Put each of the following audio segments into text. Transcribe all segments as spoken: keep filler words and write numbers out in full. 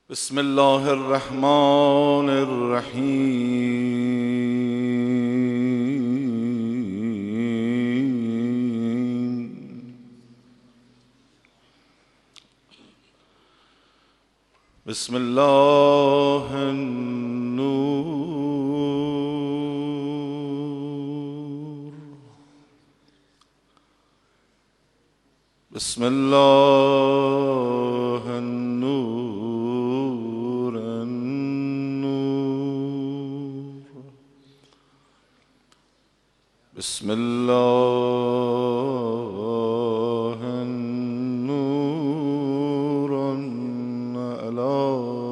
بسم الله الرحمن الرحیم. بسم الله النور. بسم الله النور النور. بسم الله النور على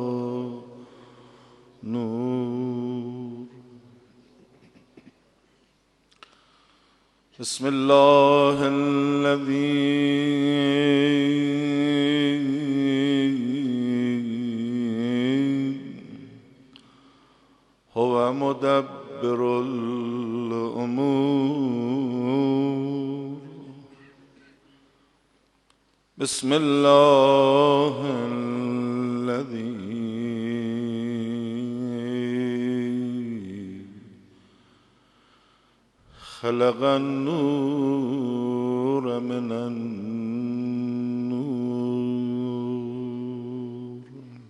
نور. بسم الله الذي هو مدبر الأمور. بسم الله الذي خلق النور من النور.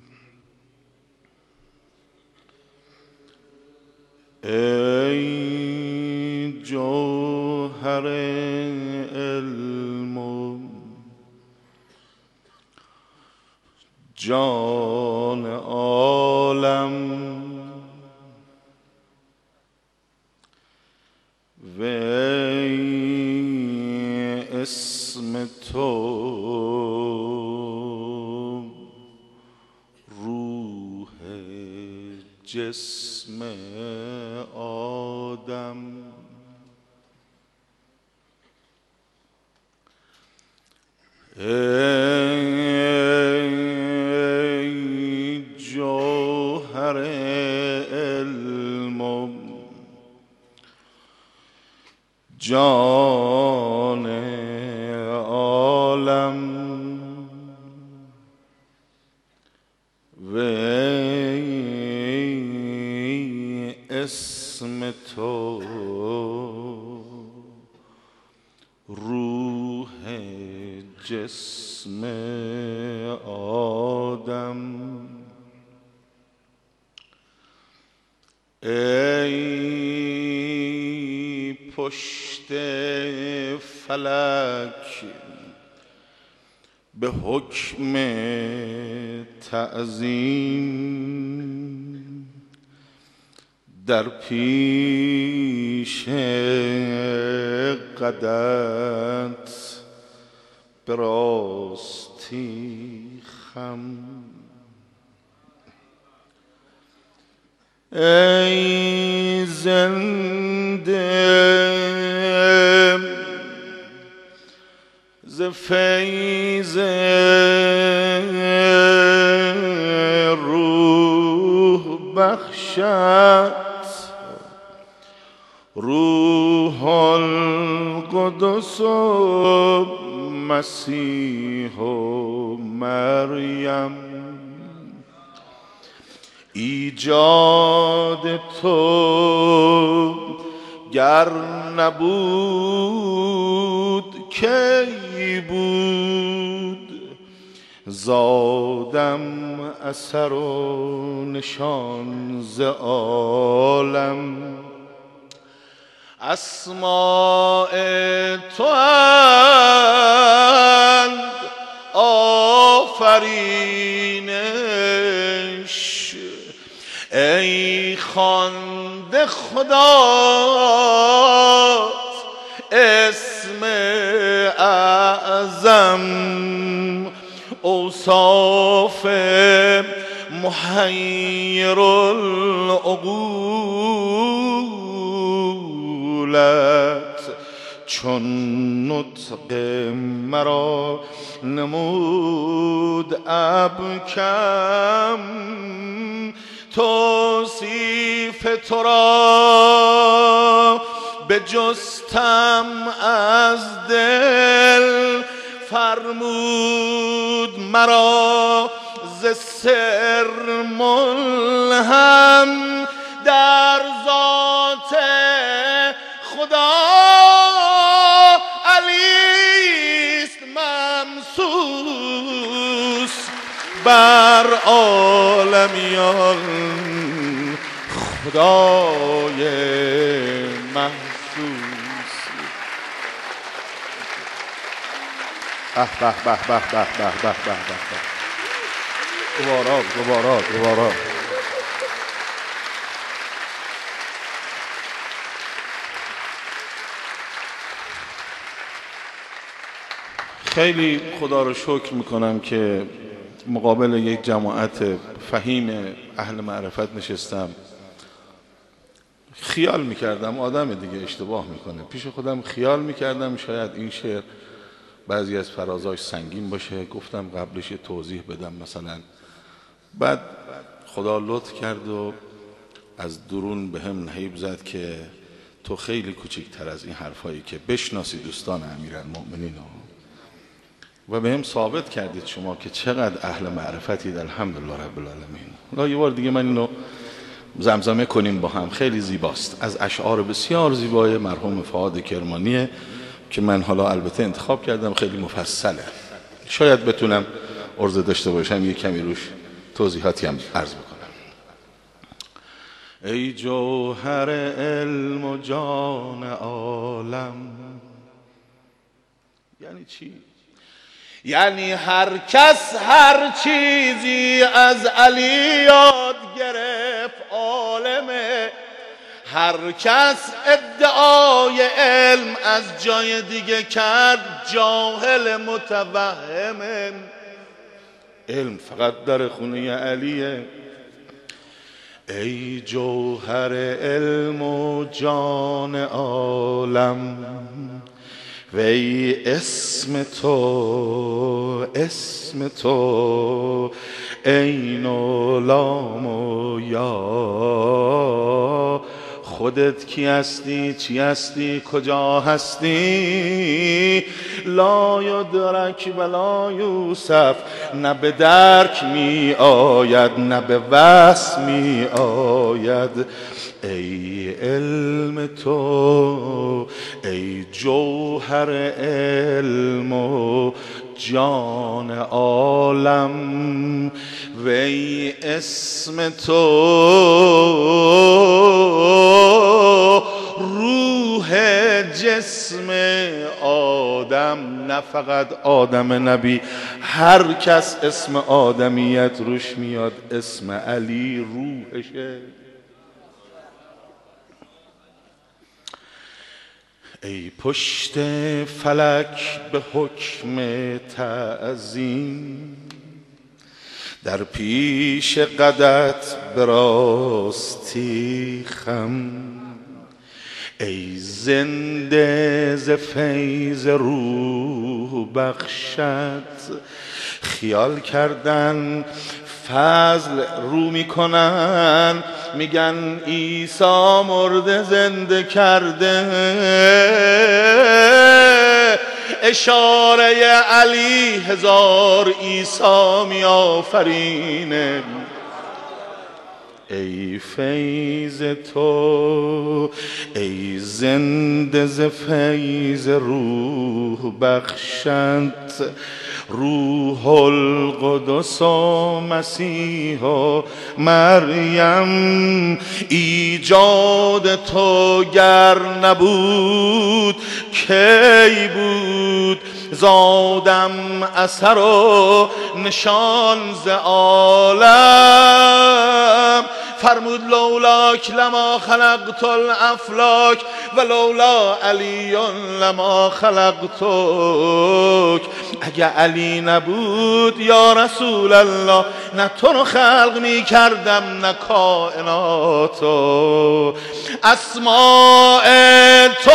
ای جوهر علم و جان عالم، و ای اسم تو روح جسم آدم. ای جوهر علم و جان عالم، و ای اسم تو روح جسم آدم. ای پشت فلک به حکم تعظیم، در پیش قدت به راستی خم. ای زنده ز فیض روح بخشد، روح القدس و مسیح و مریم. ایجاد تو گر نبود کی بود، زادم اثر و نشان ز عالم. اسماء تو اند آفرینش، ای خوانده خدات اسم اعظم. اوصاف محیر العقولت چون نطق مرا نمود ابکم. توصیف تو را بجستم از دل، فرمود مرا ز سر ملهم در ذات خدا علیست ممسوس بر عالمیان خدای محسوس. به به به به به به به به به دوباره دوباره دوباره خیلی خدا رو شکر میکنم که مقابل یک جماعت فهیم اهل معرفت نشستم. خیال میکردم آدم دیگه اشتباه میکنه، پیش خودم خیال میکردم شاید این شعر بعضی از فرازاش سنگین باشه، گفتم قبلش یه توضیح بدم مثلا. بعد خدا لطف کرد و از درون به هم نهیب زد که تو خیلی کوچکتر از این حرفایی که بشناسی دوستان امیرالمؤمنین و به هم ثابت کردید شما که چقدر اهل معرفتید. الحمدلله رب العالمین. حالا یه بار دیگه من اینو زمزمه کنیم با هم، خیلی زیباست، از اشعار بسیار زیبای مرحوم فؤاد کرمانیه که من حالا البته انتخاب کردم، خیلی مفصله، شاید بتونم عرضه داشته باشم یه کمی روش توضیحاتی هم عرض بکنم. ای جوهر علم و جان عالم. یعنی چی؟ یعنی هر کس هر چیزی از علی یاد گرفت عالمه، هر کس ادعای علم از جای دیگه کرد جاهل متوهمه. علم فقط در خونه علیه. ای جوهر علم و جان عالم وی اسم تو اسم تو عین و لام و یا. خودت کی هستی چی هستی کجا هستی؟ لا یدرک ولا یوصف، نه به درک می آید نه به وصف می آید. ای علم تو ای جوهر علم و جان عالم وی اسم تو روح جسم آدم. نه فقط آدم نبی، هر کس اسم آدمیت روش میاد اسم علی روحشه. ای پشت فلک به حکم تعظیم، در پیش قدت به راستی خم. ای زنده ز فیض روح بخشت، خیال کردن فضل رو میکنن میگن عیسی مرده زنده کرده. اشاره علی هزار عیسی می آفرینه. ای فیض تو ای زنده ز فیض روح بخشت، روح القدس و مسیح و مریم. ایجاد تو گر نبود کی بود؟ زادم اثر و نشان ز عالم. فرمود لولاک لما خلقت الافلاک و لولا علی لما خلقتک. اگه علی نبود یا رسول الله نه تو رو خلق می کردم نه کائناتو. اسماء تو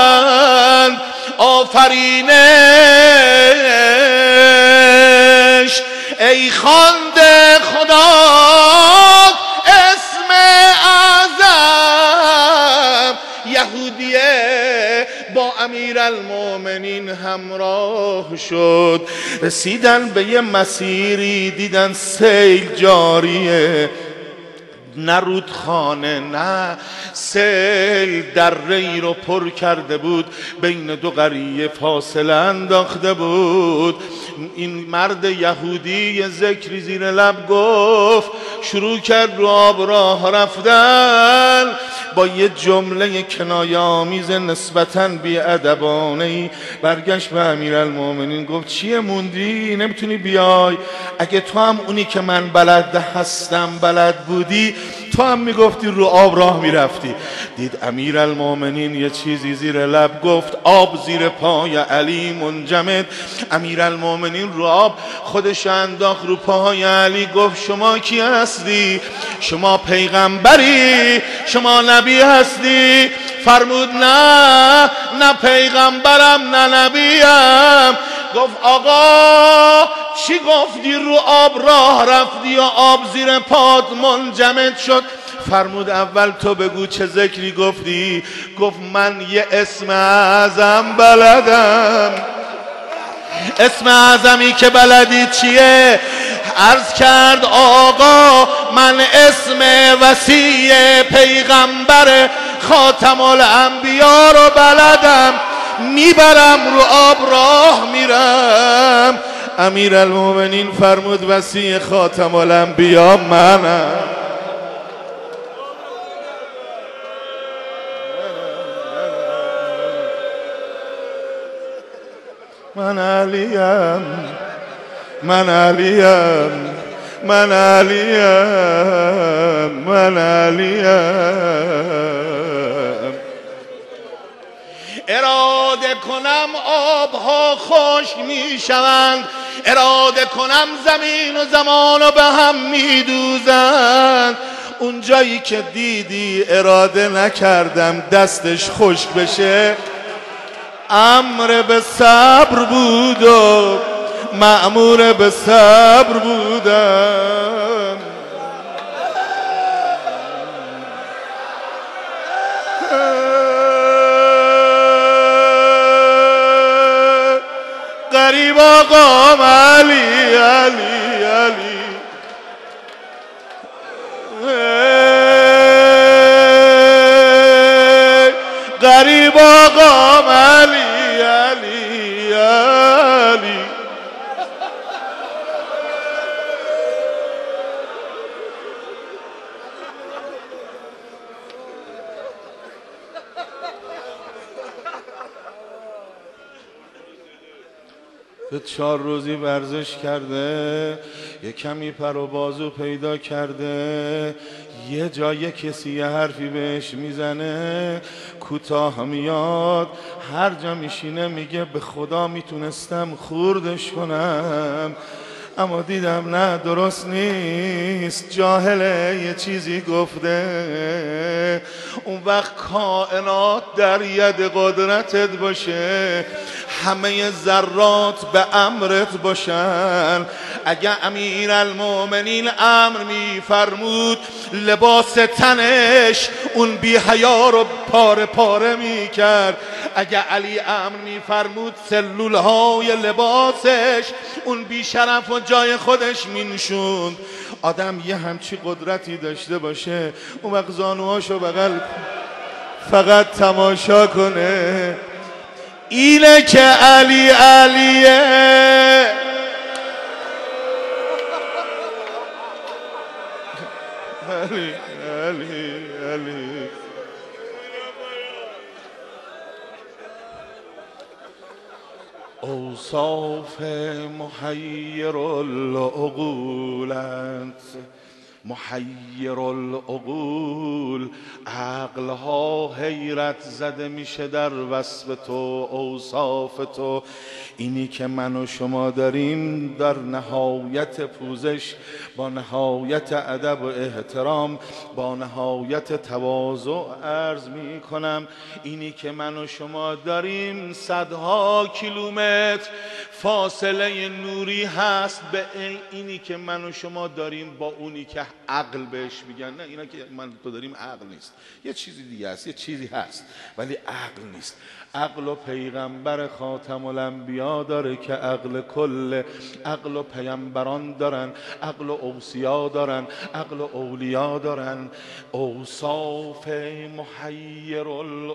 آفرینش ای خوانده خدا اسم اعظم. یهودیه با امیرالمؤمنین المؤمنین همراه شد. رسیدن به یه مسیری، دیدن سیل جاریه، نه رودخانه نه سیل دره‌ای رو پر کرده بود، بین دو قریه فاصله انداخته بود. این مرد یهودی یه ذکری زیر لب گفت، شروع کرد رو آب راه رفتن، با یه جمله کنایه‌آمیز نسبتاً بی‌ادبانه‌ای برگشت به امیرالمومنین گفت چیه موندی؟ نمیتونی بیای؟ اگه تو هم اونی که من بلد هستم بلد بودی، تو هم میگفتی رو آب راه میرفتی. دید امیرالمومنین یه چیزی زیر لب گفت، آب زیر پای علی منجمد. امیرالمومنین رو آب خودش انداخت رو پای علی، گفت شما کی هستی؟ شما پیغمبری؟ شما نبی هستی؟ فرمود نه، نه پیغمبرم نه نبیم. گفت آقا چی گفتی؟ رو آب راه رفتی یا آب زیر پات منجمد شد؟ فرمود اول تو بگو چه ذکری گفتی؟ گفت من یه اسم اعظم بلدم. اسم اعظمی که بلدی چیه؟ عرض کرد آقا من اسم وصی پیغمبر خاتم الانبیا رو بلدم، میبرم رو آب راه میرم. امیرالمومنین فرمود وصی خاتم الانبیا منم. من علیم، من علیم، من علیم، من علیم. اراده کنم آبها خشک می شوند، اراده کنم زمین و زمان رو به هم می دوزند. اون جایی که دیدی اراده نکردم دستش خشک بشه، امر به صبر بود و مأمور به صبر بودم. غریب آقام علی علی علی، غریب آقام علی علی علی. به چهار روزی ورزش کرده، یه کمی پر و بازو پیدا کرده، یه جای کسی یه حرفی بهش میزنه کوتاه میاد، هر جا میشینه میگه به خدا میتونستم خوردش کنم، اما دیدم نه درست نیست، جاهله یه چیزی گفته. اون وقت کائنات در ید قدرتت باشه، همه ذرات به امرت باشن. اگه امیرالمومنین امر میفرمود لباس تنش اون بی حیا رو پاره پاره میکرد. اگه علی امر میفرمود سلولهای لباسش اون بی شرف و جای خودش مینشوند. آدم یه همچی قدرتی داشته باشه، اون وقت زانوهاشو بغل فقط تماشا کنه. اینه که علی علیه، علی علی علی. اوصاف محیر العقولت، محیر العقول، عقلها حیرت زده میشه در وصف تو، اوصاف تو. اینی که من و شما داریم در نهایت پوزش، با نهایت ادب و احترام، با نهایت تواضع عرض می کنم اینی که من و شما داریم صدها کیلومتر فاصله نوری هست به اینی که من و شما داریم با اونی که عقل بهش میگن. نه، اینا که من تو داریم عقل نیست، یه چیزی دیگه است، یه چیزی هست ولی عقل نیست. عقل و پیغمبر خاتم الانبیا داره که عقل کل، عقل و پیغمبران دارن، عقل و اوصیا دارن، عقل و اولیا دارن. اوصاف محیر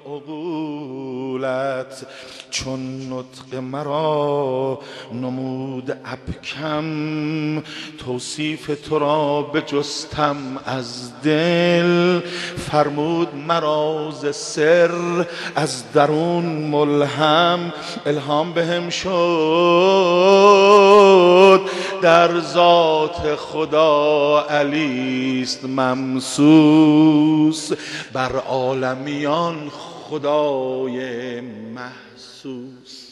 العقولت چون نطق مرا نمود ابکم، توصیف تو را بجستم از دل، فرمود مرا ز سر از درون ملهم، الهام بهم شد در ذات خدا علیست ممسوس، بر عالمیان خدای محسوس.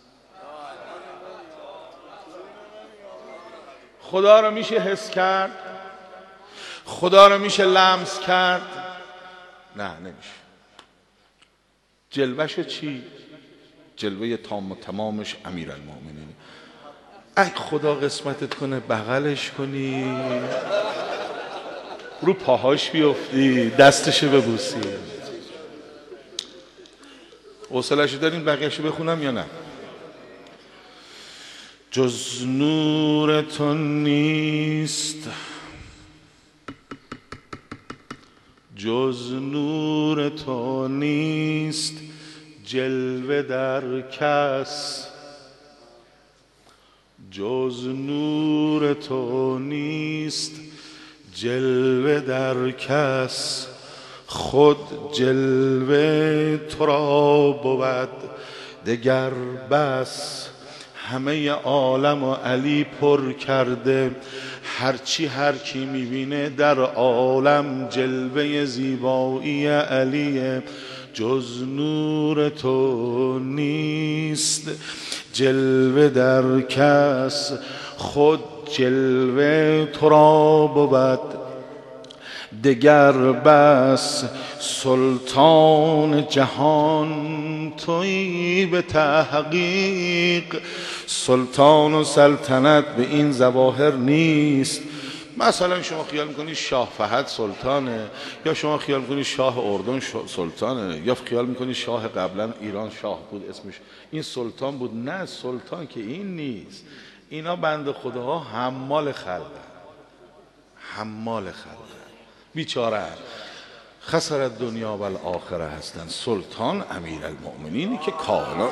خدا رو میشه حس کرد؟ خدا رو میشه لمس کرد؟ نه، نمیشه. جلوه‌شو چی؟ جلوه تام و تمامش امیرالمومنین. ای خدا قسمتت کنه بغلش کنی، رو پاهاش بیفتی، دستشو ببوسی. حوصله‌شو دارین بقیه‌شو بخونم یا نه؟ جز نور تو نیست، جز نور تو نیست جلوه در کس، جز نور تو نیست جلوه در کس، خود جلوه تو را بود دگر بس. همه عالم و علی پر کرده، هرچی هر کی میبینه در عالم جلوه زیبایی علیه. جز نور تو نیست جلوه در کس، خود جلوه تو را بود دگر بس. سلطان جهان تویی به تحقیق، سلطان و سلطنت به این ظواهر نیست. مثلا شما خیال میکنی شاه فهد سلطانه، یا شما خیال میکنی شاه اردن سلطانه، یا خیال میکنی شاه قبلا ایران شاه بود اسمش این سلطان بود. نه، سلطان که این نیست. اینا بند خداها حمال خلقه، حمال خلقه، بیچاره خسرت دنیا و الاخره هستن. سلطان امیرالمؤمنینی که کائنات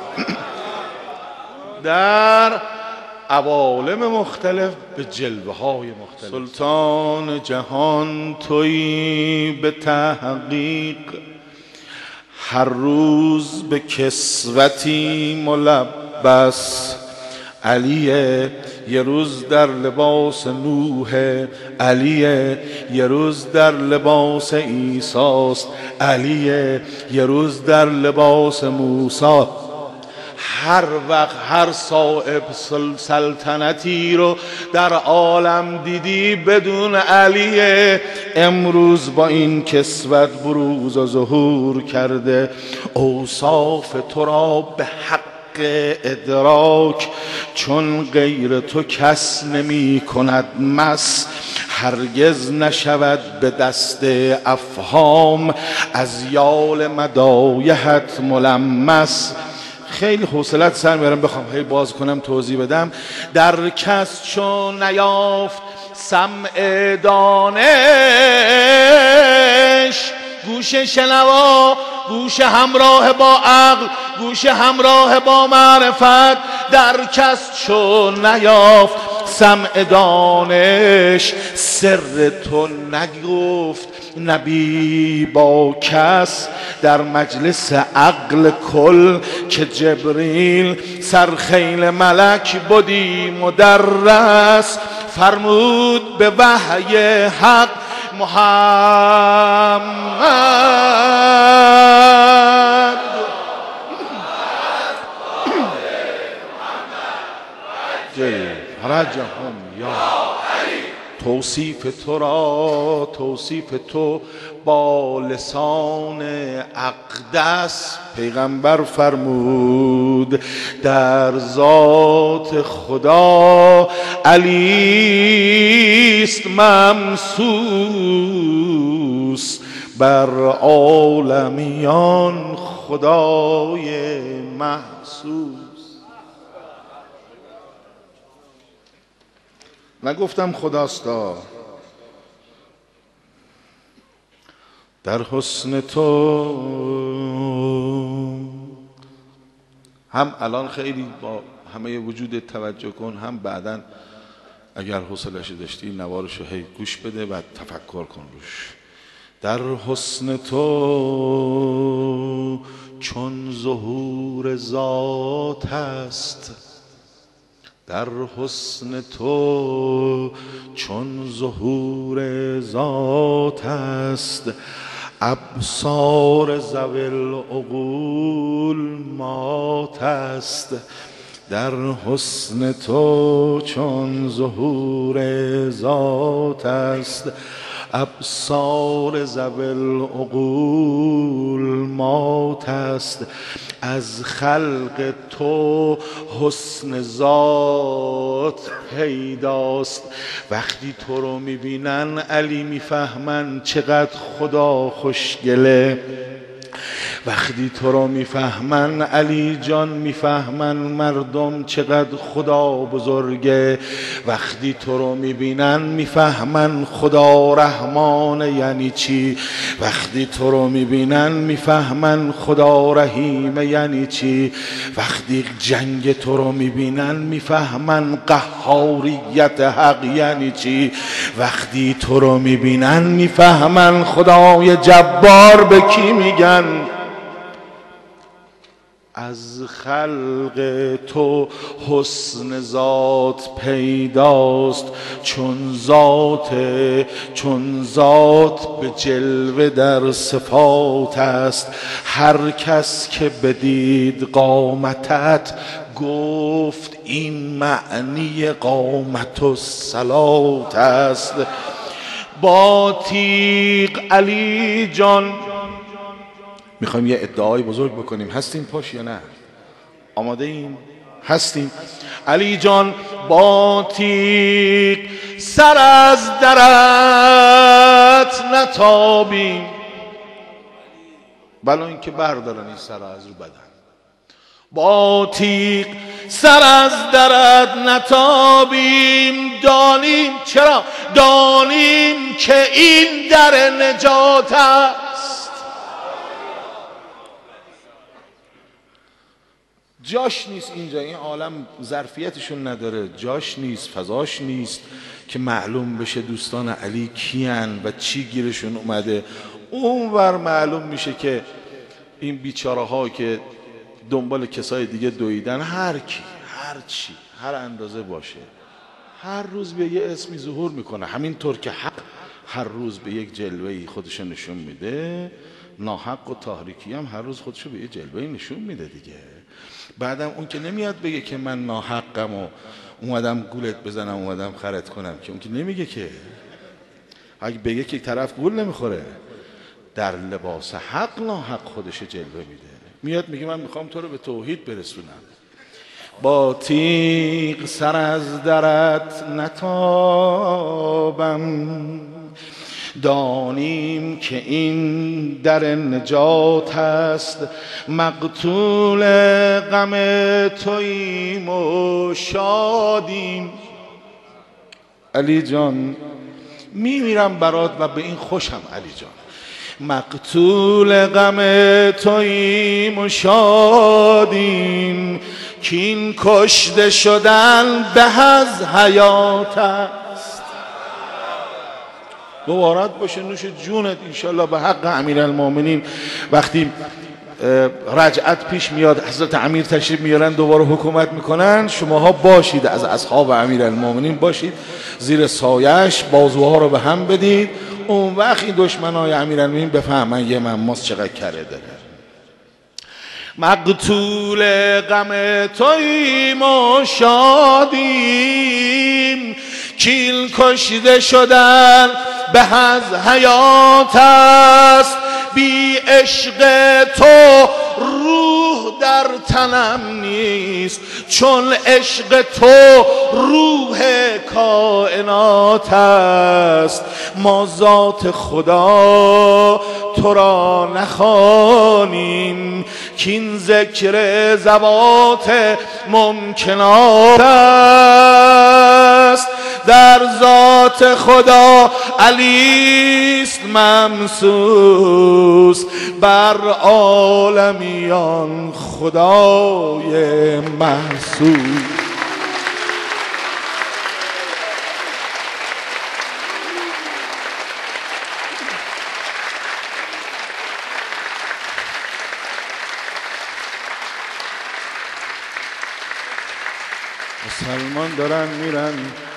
در عوالم مختلف به جلوه های مختلف. سلطان جهان تویی به تحقیق، هر روز به کسوتی ملبس. علیه یه روز در لباس نوح، علیه یه روز در لباس عیساست، علیه یه روز در لباس موسی. هر وقت هر صاحب سلطنتی رو در عالم دیدی بدون علیه، امروز با این کسوت بروز و ظهور کرده. اوصاف تو را به حق ادراک، چون غیر تو کس نمی کند مس. هرگز نشود به دست افهام از یال مدایحت ملمس. خیلی حوصلت سر میارم بخوام هی باز کنم توضیح بدم. در کس چون نیافت سمع دانش، گوش شنوا، گوش همراه با عقل، گوش همراه با معرفت. در کس چون نیافت سمع دانش، سر تو نگفت نبی با کس. در مجلس عقل کل که جبریل سرخیل ملک بودی مدرس، فرمود به وحی حق محمد فرجهم یا توصیف تو را توصیف تو با لسان اقدس پیغمبر فرمود در ذات خدا علیست ممسوس بر عالمیان خدای محسوس. نگفتم خداستا، در حسن تو هم الان خیلی با همه وجود توجه کن، هم بعداً اگر حوصله‌اش داشتی نوارشو هی گوش بده و تفکر کن روش. در حسن تو چون ظهور ذات است، در حسن تو چون ظهور ذات است، ابصار ذوی العقول مات است. در حسن تو چون ظهور ذات است، ابصار ذوی العقول مات است. از خلق تو حسن ذات پیداست. وقتی تو رو میبینن علی میفهمن چقدر خدا خوشگله. وقتی تو رو میفهمن علی جان میفهمن مردم چقدر خدا بزرگه. وقتی تو رو میبینن میفهمن خدا رحمان یعنی چی. وقتی تو رو میبینن میفهمن خدا رحیم یعنی چی. وقتی جنگ تو رو میبینن میفهمن قهاریت حق یعنی چی. وقتی تو رو میبینن میفهمن خدای جبار به کی میگن. از خلق تو حسن ذات پیداست، چون ذات چون ذات به جلوه در صفات است. هر کس که بدید قامتت گفت این معنی قامت و صلات است. با تیغ علی جان میخوایم یه ادعای بزرگ بکنیم. هستیم پاش یا نه؟ آماده ایم؟ هستیم. علی جان با تیغ سر از درت نتابیم. بلا اینکه بردارن این سر از رو بدن. با تیغ سر از درت نتابیم. دانیم چرا؟ دانیم که این در نجات است. جاش نیست اینجا، این عالم ظرفیتشون نداره، جاش نیست، فضاش نیست که معلوم بشه دوستان علی کیان و چی گیرشون اومده. اونور معلوم میشه که این بیچاره ها که دنبال کسای دیگه دویدن، هر کی هر چی هر اندازه باشه هر روز به یه اسمی ظهور میکنه. همینطور که حق هر روز به یک جلوهی خودشو نشون میده، ناحق و تاریکی هم هر روز خودشو به یک جلوهی نشون میده دیگه. بعدم اون که نمیاد بگه که من ناحقم و اومدم گولت بزنم اومدم خرت کنم، که اون که نمیگه. که اگه بگه که طرف گول نمیخوره، در لباس حق ناحق خودش جلوه میده. میاد میگه من میخوام تو رو به توحید برسونم. با تیغ سر از درت نتابم. دانیم که این در نجات است. مقتول غم توییم و شادیم. علی جان میمیرم برات و به این خوشم. علی جان مقتول غم توییم و شادیم. کین کشته شدن به از حیات است. مبارک باشه نوش جونت انشالله به حق امیرالمومنین. وقتی رجعت پیش میاد حضرت امیر تشریف میارن دوباره حکومت میکنن، شماها باشید از اصحاب امیرالمومنین باشید، زیر سایش بازوها رو به هم بدید. اون وقت این دشمنای امیرالمومنین بفهمن یه مماس چقدر کره داره. مقتول غم توییم و شادیم، کیل کشته شدن به از حیات است، بی عشق تو روح در تنم نیست، چون عشق تو روح کائنات است. ما ذات خدا تو را نخوانیم، کین ذکر ذوات ممکنات است. در ذات خدا علیست ممسوس، بر عالمیان خدای محسوس. مسلمان دارن میرن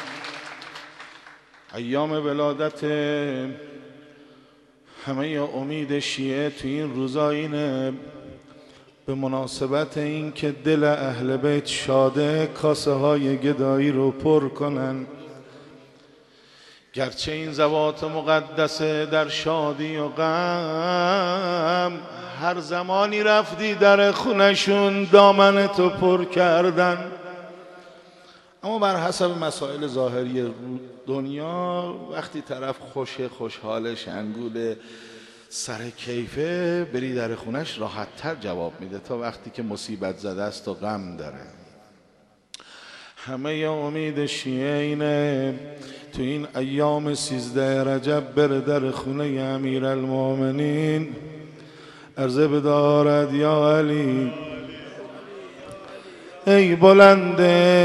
ایام ولادت همه امید شیعه تو این روزا اینه، به مناسبت این که دل اهل بیت شاده کاسه های گدایی رو پر کنن. گرچه این ذوات مقدسه در شادی و غم، هر زمانی رفتی در خونشون دامن تو پر کردن، اما بر حسب مسائل ظاهری دنیا وقتی طرف خوشه، خوشحاله، شنگوله، سر کیفه، بری در خونش راحت تر جواب میده تا وقتی که مصیبت زده است و غم داره. همه امید شیعه اینه تو این ایام سیزده رجب بره در خونه امیرالمومنین، عرضه بدارد یا علی ای بلنده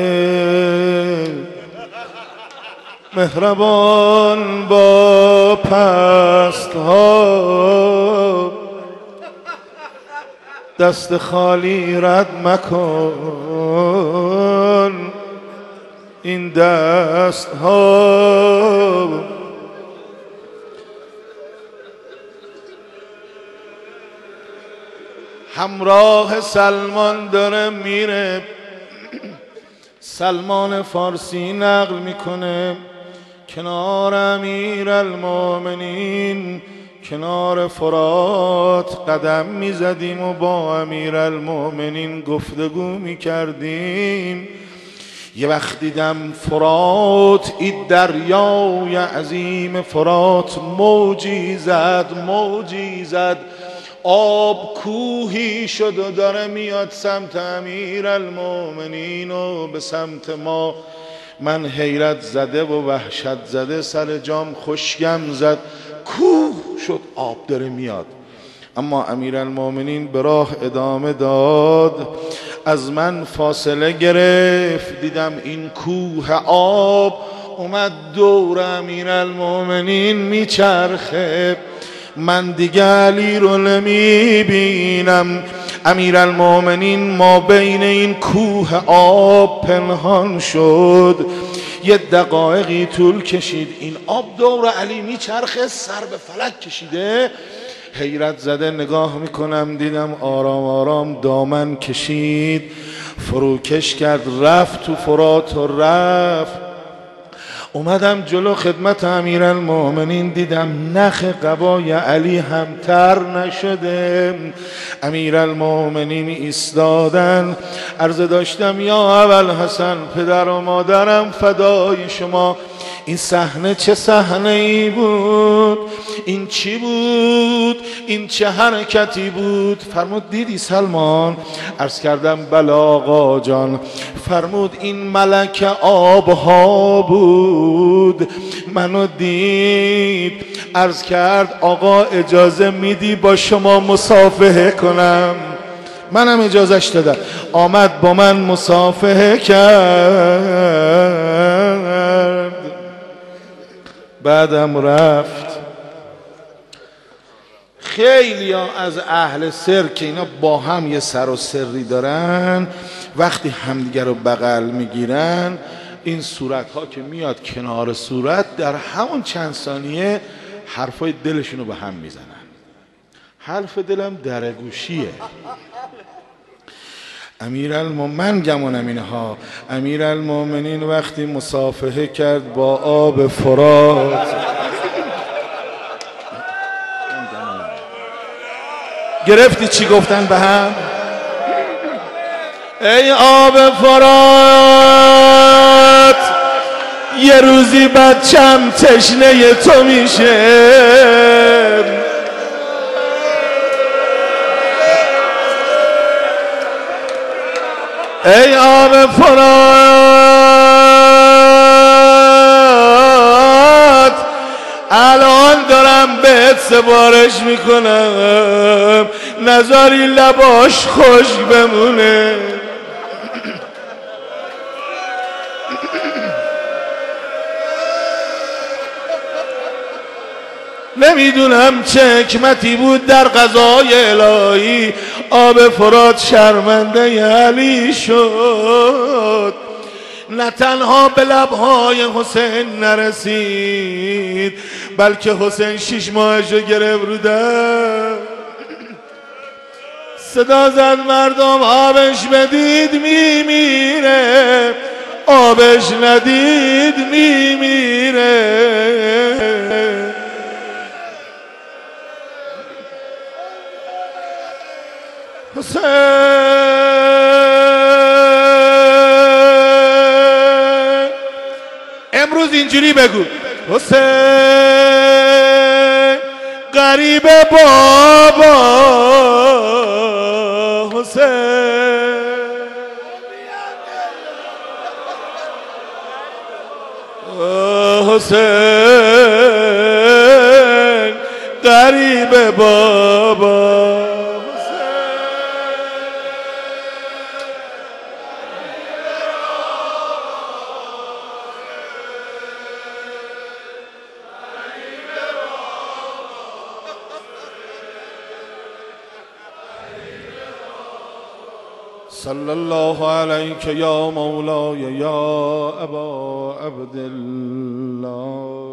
مهربان با پست ها، دست خالی رد مکن این دست ها. همراه سلمان داره میره، سلمان فارسی نقل میکنه کنار امیرالمومنین کنار فرات قدم میزدیم و با امیرالمومنین گفتگو میکردیم. یه وقت دیدم فرات، این دریای عظیم فرات موجی زد موجی زد، آب کوهی شد و داره میاد سمت امیرالمومنین و به سمت ما. من حیرت زده و وحشت زده سر جام خشکم زد، کوه شد آب داره میاد. اما امیرالمومنین به راه ادامه داد، از من فاصله گرفت، دیدم این کوه آب اومد دور امیرالمومنین میچرخه. من دیگه علی رو نمیبینم، امیرالمومنین ما بین این کوه آب پنهان شد. یه دقایقی طول کشید، این آب دور علی میچرخه، سر به فلک کشیده. حیرت زده نگاه میکنم، دیدم آرام آرام دامن کشید، فروکش کرد، رفت تو فرات و رفت. اومدم جلو خدمت امیرالمومنین، دیدم نخ قبای علی هم تر نشده. امیرالمومنین ایستادن، عرض داشتم یا ابوالحسن پدر و مادرم فدای شما، این صحنه چه صحنه ای بود؟ این چی بود؟ این چه حرکتی بود؟ فرمود دیدی سلمان؟ عرض کردم بله آقا جان. فرمود این ملک آبها بود، منو دید، عرض کرد آقا اجازه میدی با شما مصافحه کنم؟ منم اجازهش دادم، آمد با من مصافحه کرد، بعدم رفت. خیلی ها از اهل سر که اینا با هم یه سر و سری دارن، وقتی همدیگر رو بغل میگیرن، این صورت ها که میاد کنار صورت، در همون چند ثانیه حرفای دلشون رو به هم میزنن. حرف دلم درگوشیه، امیرالمومنین من گمانم اینها امیرالمومنین وقتی مصافحه کرد با آب فرات، گرفتی چی گفتن به هم؟ ای آب فرات یه روزی بچم تشنه تو میشه، ای آب فرات الان دارم بهت سفارش میکنم نذاری لباش خشک بمونه. نمیدونم چه حکمتی بود در قضای الهی، آب فرات شرمنده علی شد، نه تنها به لبهای حسین نرسید بلکه حسین شش ماهشو گرفت رو در، صدا زد مردم آبش بدید میمیره، آبش ندید میمیره. حسین امروز اینجوری بگو حسین غریب بابا، حسین حسین غریب بابا. صلی الله علیک یا مولای یا ابا عبدالله.